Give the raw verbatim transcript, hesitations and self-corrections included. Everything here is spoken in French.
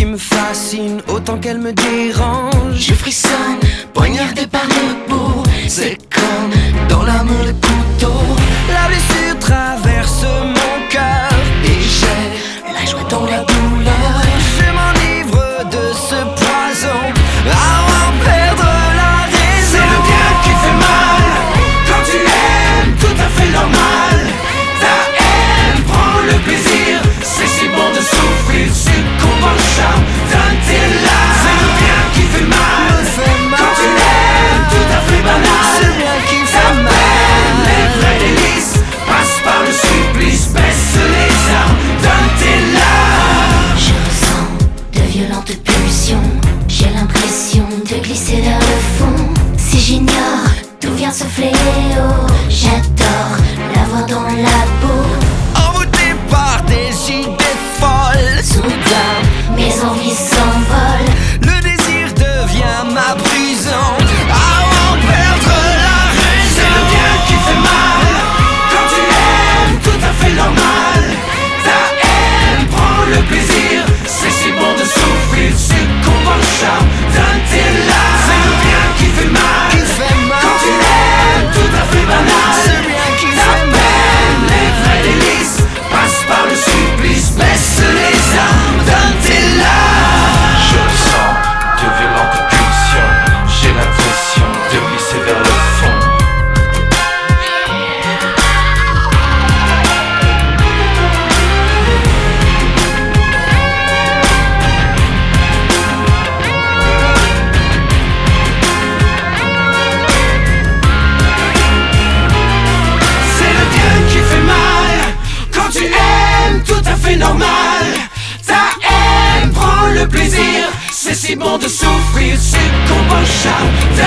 qui me fascine autant qu'elle me dérange. Je frissonne, poignardé par le bout. C'est comme dans l'amour le couteau. La blessure traverse mon cœur et j'ai la joie dans la douleur. Je m'enivre de ce poison à en perdre la raison. C'est le bien qui fait mal quand tu aimes, tout à fait normal. Ta haine prend le plaisir, c'est si bon de souffrir, c'est qu'on le charme d'un tes larmes. C'est le bien qui fait mal, fait mal. Quand tu aimes, tout à fait banal. C'est le bien qui fait Ta mal. peine, les vrais délices, passe par le supplice, baisse les armes d'un tes larmes. Je ressens de violentes pulsions. J'ai l'impression de glisser vers le fond. Si j'ignore d'où vient ce fléau, j'adore l'avoir dans la peau. Envoûté par des idées folles, Soudain, mes envies s'envolent. le désir devient ma prison à en perdre la raison. C'est le bien qui fait mal quand tu aimes, tout à fait normal. Ta haine prend le plaisir, c'est si bon de souffrir, c'est qu'on le charme d'un tes larmes. C'est le bien qui fait mal, Qui fait mal. quand tu aimes, tout à fait banal. C'est le bien qui Ta fait mal. peine, les vrais délices, passe par le supplice, baisse les armes d'un tes larmes. Je ressens de violentes pulsions. J'ai l'impression de glisser vers le fond. C'est le bien qui fait mal quand tu aimes, tout à fait normal. Ta haine prend le plaisir, c'est si bon de souffrir, c'est qu'on charme.